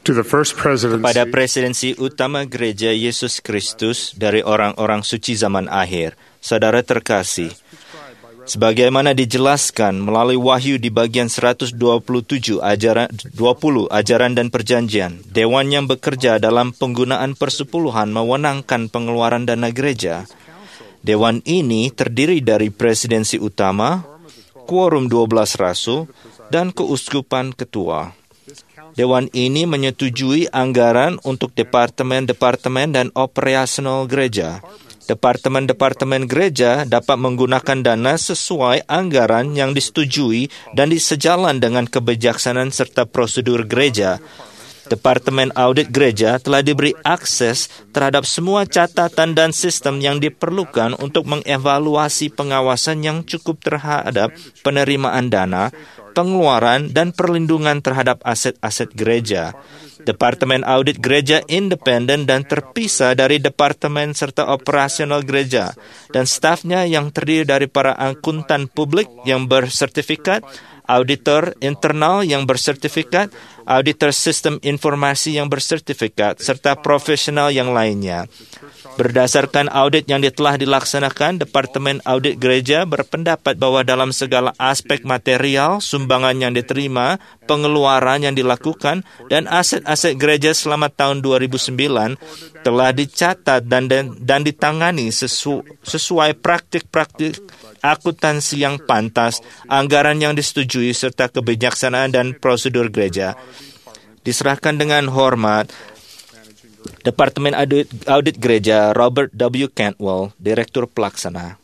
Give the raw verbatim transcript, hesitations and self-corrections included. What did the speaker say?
to the First Presidency kepada presidensi utama Gereja Yesus Kristus dari orang-orang suci zaman akhir. Saudara terkasih, sebagaimana dijelaskan melalui Wahyu di bagian seratus dua puluh tujuh ajaran, dua puluh ajaran dan perjanjian, Dewan yang bekerja dalam penggunaan persepuluhan mewenangkan pengeluaran dana gereja. Dewan ini terdiri dari presidensi utama, quorum dua belas rasul, dan keuskupan ketua. Dewan ini menyetujui anggaran untuk departemen-departemen dan operasional gereja. Departemen-departemen gereja dapat menggunakan dana sesuai anggaran yang disetujui dan disejalan dengan kebijaksanaan serta prosedur gereja. Departemen Audit Gereja telah diberi akses terhadap semua catatan dan sistem yang diperlukan untuk mengevaluasi pengawasan yang cukup terhadap penerimaan dana, pengeluaran, dan perlindungan terhadap aset-aset gereja. Departemen Audit Gereja independen dan terpisah dari Departemen serta operasional gereja, dan stafnya yang terdiri dari para akuntan publik yang bersertifikat, auditor internal yang bersertifikat, auditor sistem informasi yang bersertifikat, serta profesional yang lainnya. Berdasarkan audit yang telah dilaksanakan, Departemen Audit Gereja berpendapat bahwa dalam segala aspek material, sumbangan yang diterima, pengeluaran yang dilakukan, dan aset-aset gereja selama tahun dua ribu sembilan telah dicatat dan dan, dan ditangani sesu, sesuai praktik-praktik akuntansi yang pantas, anggaran yang disetujui, serta kebijaksanaan dan prosedur gereja. Diserahkan dengan hormat, Departemen Audit, Audit Gereja Robert W. Cantwell, Direktur Pelaksana.